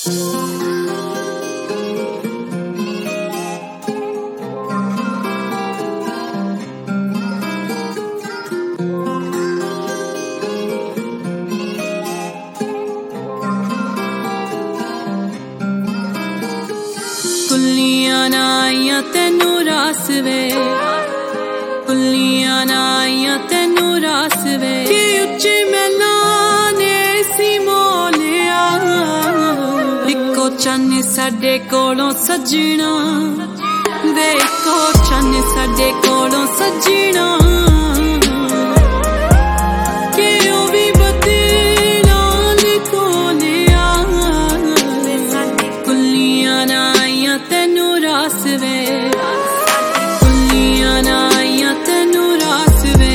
कुल्लियां ना आईयां तेनू रास वे, कुल्लियां ना आईयां तेनू रास वे, कि उच्ची महलां ने सी मोलिया। इक्को चन्न साडे कोलों सजना वे, इक्को चन्न साडे कोलों सजना, कि ओ भी बदलां कोलिया। कुल्लियां ना आईयां तेनू रास वे, कुल्लियां ना आईयां तेनू रास वे।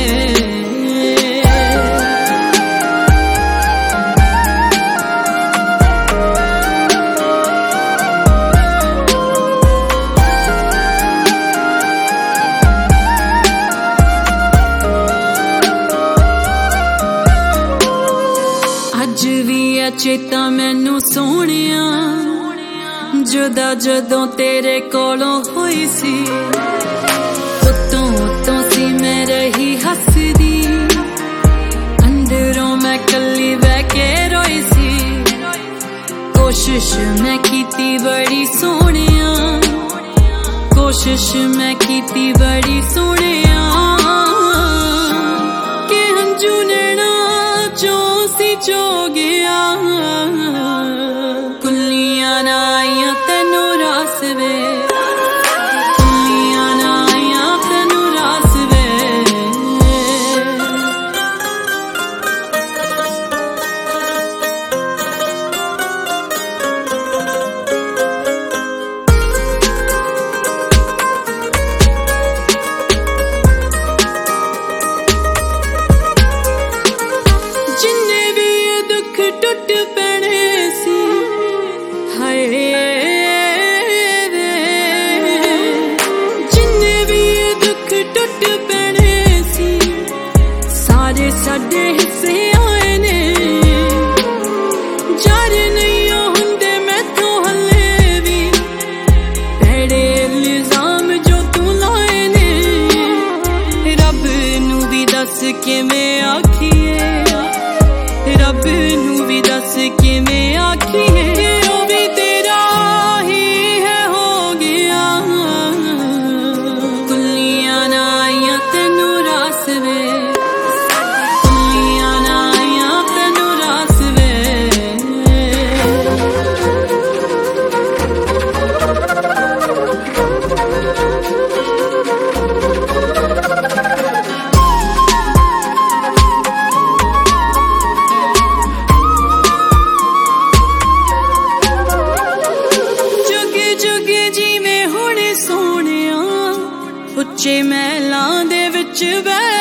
अज भी है चेता मैनू सोहणिया, जुदा जदों तेरे कोलों होई सी, उत्तों उत्तों सी मैं रही हसदी, अंदरों मैं कल्ली बह के रोई सी। कोशिश मैं कीती बड़ी सोहणिया, कोशिश मैं कीती बड़ी सोहणिया, कि हंझू नैना चों सी चो गया। कुल्लियां ना आईयां तेनू रास वे, कुल्लियां ना आईयां तेनू रास वे। जिन्ने भी दुख टुट पैने सी, हाय वे, जिन्ने भी दुख टुट पैने सी, सारे साडे हिस्से आए ने। जार नहीं हुंदे मैथों हले भी, भैड़े इल्जाम जो तू लाए ने। रब नू भी दस किवें आखिए, रब नू भी दस किवें आखिए, ओ भी तेरा ही है हो गया। कुल्लियां ना आईयां तेनू रास वे, कुल्लियां ना आईयां तेनू रास वे। उच्चे महलां दे विच